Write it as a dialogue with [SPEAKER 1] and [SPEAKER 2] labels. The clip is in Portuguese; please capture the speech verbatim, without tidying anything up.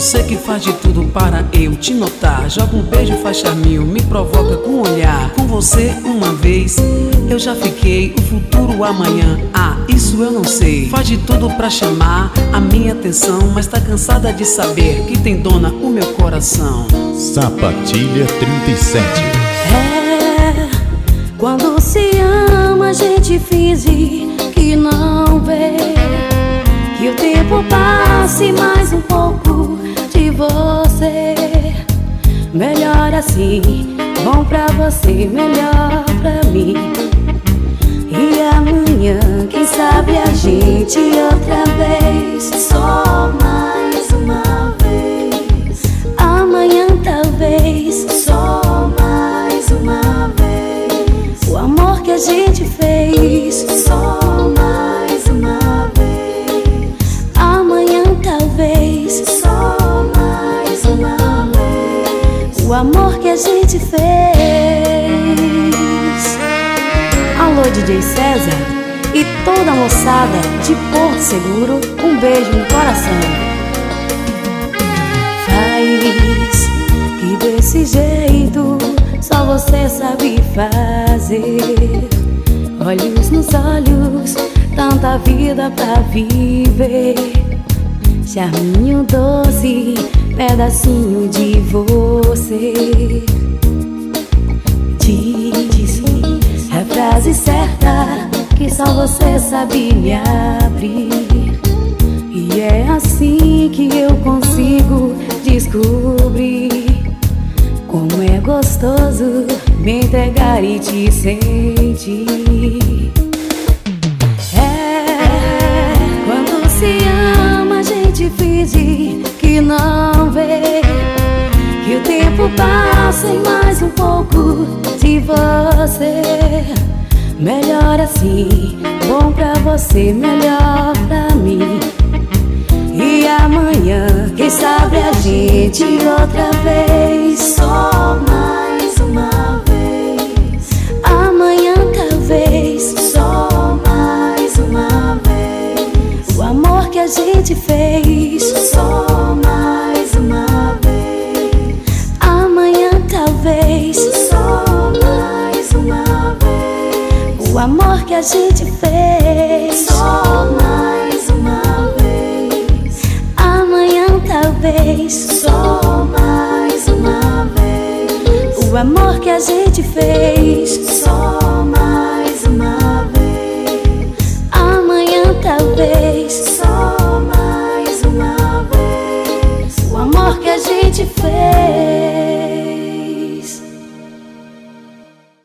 [SPEAKER 1] Você que faz de tudo para eu te notar. Joga um beijo, faz charminho, me provoca com um olhar. Com você uma vez eu já fiquei, o futuro amanhã, ah, isso eu não sei. Faz de tudo pra chamar a minha atenção, mas tá cansada de saber que tem dona o meu coração.
[SPEAKER 2] Sapatilha trinta e sete.
[SPEAKER 3] É, quando se ama a gente finge que não vê, que o tempo passe mais um pouco de você. Melhor assim, bom pra você, melhor pra mim. E amanhã, quem sabe a gente outra vez, só mais uma vez. Amanhã talvez, só mais uma vez. O amor que a gente fez, só mais uma vez. Amanhã talvez, só mais uma vez. O amor que a gente fez. Alô, D J César e toda a moçada de Porto Seguro, um beijo no coração. Faz que desse jeito só você sabe fazer. Olhos nos olhos, tanta vida pra viver. Charminho doce, pedacinho de você. Diz a frase certa que só você sabe me abrir. E é assim que eu consigo descobrir como é gostoso me entregar e te sentir. É, quando se ama a gente finge que não vê, que o tempo passa em mais um pouco de você. Melhor assim, bom pra você, melhor pra mim. E amanhã, quem sabe a gente outra vez, só mais uma vez. Amanhã talvez, só mais uma vez. O amor que a gente fez, só mais uma vez. Amanhã talvez, só mais uma vez. O amor que a gente fez, só mais uma vez. Amanhã talvez, só mais uma vez. O amor que a gente fez, só